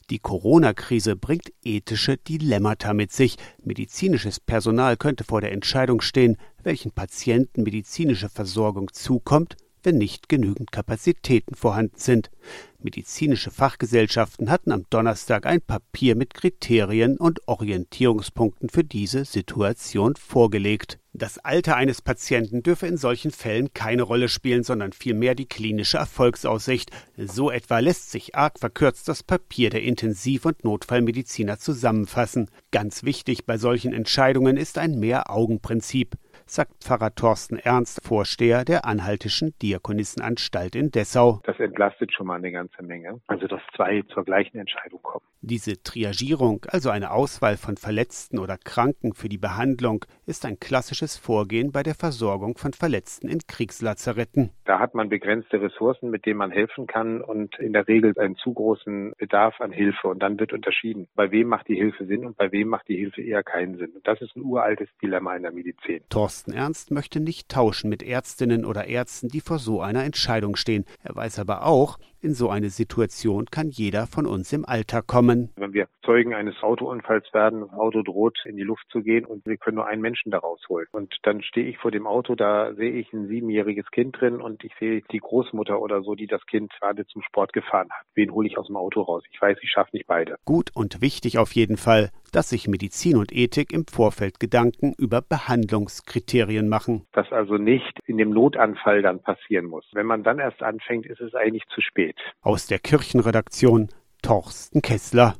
Die Corona-Krise bringt ethische Dilemmata mit sich. Medizinisches Personal könnte vor der Entscheidung stehen, welchen Patienten medizinische Versorgung zukommt, wenn nicht genügend Kapazitäten vorhanden sind. Medizinische Fachgesellschaften hatten am Donnerstag ein Papier mit Kriterien und Orientierungspunkten für diese Situation vorgelegt. Das Alter eines Patienten dürfe in solchen Fällen keine Rolle spielen, sondern vielmehr die klinische Erfolgsaussicht. So etwa lässt sich arg verkürzt das Papier der Intensiv- und Notfallmediziner zusammenfassen. Ganz wichtig bei solchen Entscheidungen ist ein Mehr-Augen-Prinzip, sagt Pfarrer Thorsten Ernst, Vorsteher der Anhaltischen Diakonissenanstalt in Dessau. Das entlastet schon mal eine ganze Menge. Also, dass zwei zur gleichen Entscheidung kommen. Diese Triagierung, also eine Auswahl von Verletzten oder Kranken für die Behandlung, ist ein klassisches Vorgehen bei der Versorgung von Verletzten in Kriegslazaretten. Da hat man begrenzte Ressourcen, mit denen man helfen kann und in der Regel einen zu großen Bedarf an Hilfe. Und dann wird unterschieden, bei wem macht die Hilfe Sinn und bei wem macht die Hilfe eher keinen Sinn. Und das ist ein uraltes Dilemma in der Medizin. Thorsten Ernst möchte nicht tauschen mit Ärztinnen oder Ärzten, die vor so einer Entscheidung stehen. Er weiß aber auch, in so eine Situation kann jeder von uns im Alter kommen. Wenn wir Zeugen eines Autounfalls werden, das Auto droht in die Luft zu gehen und wir können nur einen Menschen da rausholen. Und dann stehe ich vor dem Auto, da sehe ich ein 7-jähriges Kind drin und ich sehe die Großmutter oder so, die das Kind gerade zum Sport gefahren hat. Wen hole ich aus dem Auto raus? Ich weiß, ich schaffe nicht beide. Gut und wichtig auf jeden Fall, dass sich Medizin und Ethik im Vorfeld Gedanken über Behandlungskriterien machen. Das also nicht in dem Notanfall dann passieren muss. Wenn man dann erst anfängt, ist es eigentlich zu spät. Aus der Kirchenredaktion Torsten Kessler.